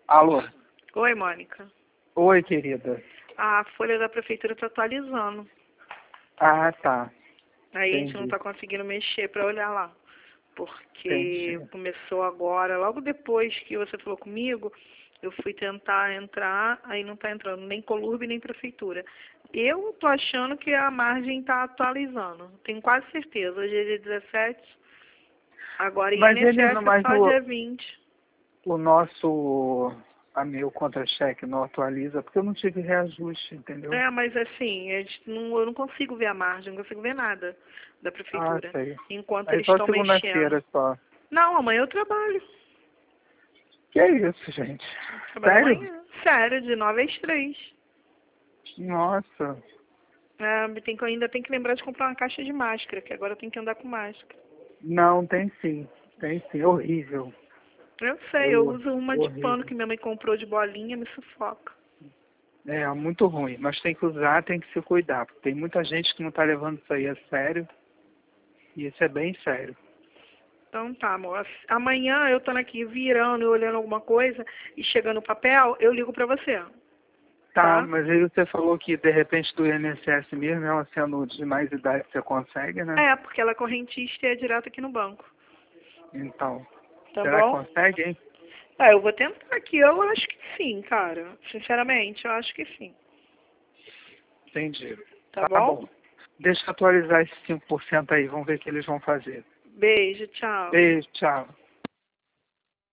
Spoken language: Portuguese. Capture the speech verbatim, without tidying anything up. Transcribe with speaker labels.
Speaker 1: Alô?
Speaker 2: Oi, Mônica.
Speaker 1: Oi, querida.
Speaker 2: A folha da prefeitura está atualizando.
Speaker 1: Ah, tá.
Speaker 2: Aí a gente não
Speaker 1: Entendi.
Speaker 2: está conseguindo mexer para olhar lá. Porque
Speaker 1: Entendi.
Speaker 2: começou agora, logo depois que você falou comigo, eu fui tentar entrar, aí não está entrando nem Colurb nem prefeitura. Eu tô achando que a margem está atualizando. Tenho quase certeza. Hoje é dia dezessete. Agora em
Speaker 1: Mas ele,
Speaker 2: I N S S é
Speaker 1: mas
Speaker 2: só
Speaker 1: o,
Speaker 2: dia vinte.
Speaker 1: o nosso, a meu contra-cheque não atualiza, porque eu não tive reajuste, entendeu?
Speaker 2: É, mas assim, a gente não, eu não consigo ver a margem, não consigo ver nada da
Speaker 1: Ah,
Speaker 2: prefeitura,
Speaker 1: sei.
Speaker 2: enquanto
Speaker 1: Aí
Speaker 2: eles
Speaker 1: só
Speaker 2: estão mexendo.
Speaker 1: segunda-feira só.
Speaker 2: Não, amanhã eu trabalho.
Speaker 1: Que é isso, gente?
Speaker 2: Trabalho
Speaker 1: Sério?
Speaker 2: amanhã. Sério, de nove às três.
Speaker 1: Nossa.
Speaker 2: É, tem que, ainda tem que lembrar de comprar uma caixa de máscara, que agora eu tenho que andar com máscara.
Speaker 1: Não, tem sim. Tem sim. Horrível.
Speaker 2: Eu sei, eu
Speaker 1: Eu,
Speaker 2: uso uma de pano
Speaker 1: horrível.
Speaker 2: que minha mãe comprou de bolinha, me sufoca.
Speaker 1: É, muito ruim. Mas tem que usar, tem que se cuidar. Porque tem muita gente que não tá levando isso aí a sério. E isso é bem sério.
Speaker 2: Então tá, amor. Amanhã eu estando aqui virando e olhando alguma coisa e chegando o papel, eu ligo pra você.
Speaker 1: Tá,
Speaker 2: Tá?
Speaker 1: mas aí você falou que de repente do I N S S mesmo, ela sendo de mais idade, você consegue, né?
Speaker 2: É, porque ela é correntista e é direto aqui no banco.
Speaker 1: Então,
Speaker 2: Tá
Speaker 1: será que
Speaker 2: bom?
Speaker 1: consegue, hein?
Speaker 2: Ah, eu vou tentar aqui. Eu acho que sim, cara. Sinceramente, eu acho que sim.
Speaker 1: Entendi.
Speaker 2: Tá
Speaker 1: Tá
Speaker 2: bom?
Speaker 1: bom. Deixa eu atualizar esses cinco por cento aí, vamos ver o que eles vão fazer.
Speaker 2: Beijo, tchau.
Speaker 1: Beijo, tchau.